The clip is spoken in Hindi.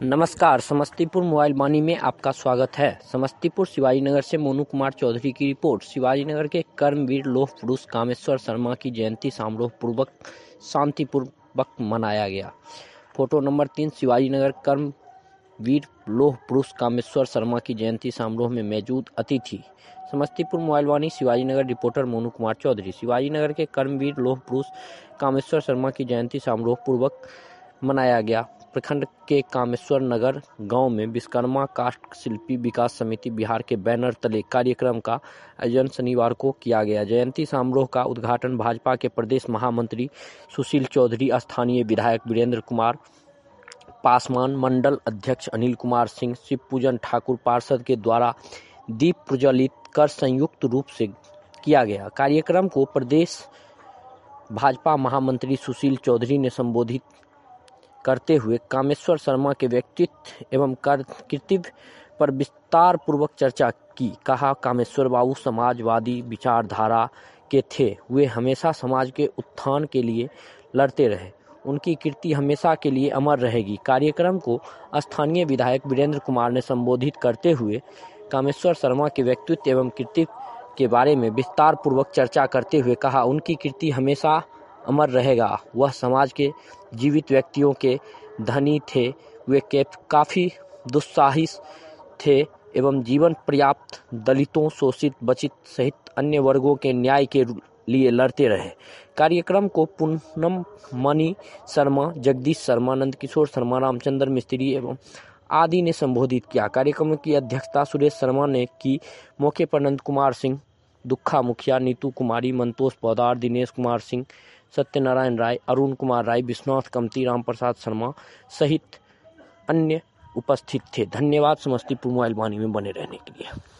नमस्कार, समस्तीपुर मोबाइल वाणी में आपका स्वागत है। समस्तीपुर शिवाजी नगर से मोनू कुमार चौधरी की रिपोर्ट। शिवाजी नगर के कर्मवीर लौह पुरुष कामेश्वर शर्मा की जयंती समारोह पूर्वक शांतिपूर्वक मनाया गया। Photo number 3। शिवाजी नगर कर्मवीर लौह पुरुष कामेश्वर शर्मा की जयंती समारोह में मौजूद अतिथि। Samastipur mobile Vani Shivaji Nagar reporter Monu Kumar Chaudhary. शिवाजी नगर के कर्मवीर लौह पुरुष कामेश्वर शर्मा की जयंती समारोह पूर्वक मनाया गया। प्रखंड के कामेश्वर नगर गांव में विश्वकर्मा काष्ठ शिल्पी विकास समिति बिहार के बैनर तले कार्यक्रम का आयोजन शनिवार को किया गया। जयंती समारोह का उद्घाटन भाजपा के प्रदेश महामंत्री सुशील चौधरी, स्थानीय विधायक वीरेंद्र कुमार पासवान, मंडल अध्यक्ष अनिल कुमार सिंह, शिव पूजन ठाकुर पार्षद के द्वारा दीप प्रज्वलित कर संयुक्त रूप से किया गया। कार्यक्रम को प्रदेश भाजपा महामंत्री सुशील चौधरी ने संबोधित करते हुए कामेश्वर शर्मा के व्यक्तित्व एवं कृतित्व पर विस्तार पूर्वक चर्चा की। कहा, कामेश्वर बाबू समाजवादी विचारधारा के थे। वे हमेशा समाज के उत्थान के लिए लड़ते रहे। उनकी कीर्ति हमेशा के लिए अमर रहेगी। कार्यक्रम को स्थानीय विधायक वीरेंद्र कुमार ने संबोधित करते हुए कामेश्वर शर्मा के व्यक्तित्व एवं कृतित्व के बारे में विस्तार पूर्वक चर्चा करते हुए कहा, उनकी कीर्ति हमेशा अमर रहेगा। वह समाज के जीवित व्यक्तियों के धनी थे। वे काफ़ी दुस्साहसी थे एवं जीवन पर्याप्त दलितों, शोषित, वंचित सहित अन्य वर्गों के न्याय के लिए लड़ते रहे। कार्यक्रम को पूनम मणि शर्मा, जगदीश शर्मा, नंदकिशोर शर्मा, रामचंद्र मिस्त्री एवं आदि ने संबोधित किया। कार्यक्रम की अध्यक्षता सुरेश शर्मा ने की। मौके पर नंद कुमार सिंह, दुखा मुखिया, नीतू कुमारी, मंतोष पौदार, दिनेश कुमार सिंह, सत्यनारायण राय, अरुण कुमार राय, विश्वनाथ कमती, रामप्रसाद शर्मा सहित अन्य उपस्थित थे। धन्यवाद। समस्तीपुर मोबाइल वाणी में बने रहने के लिए।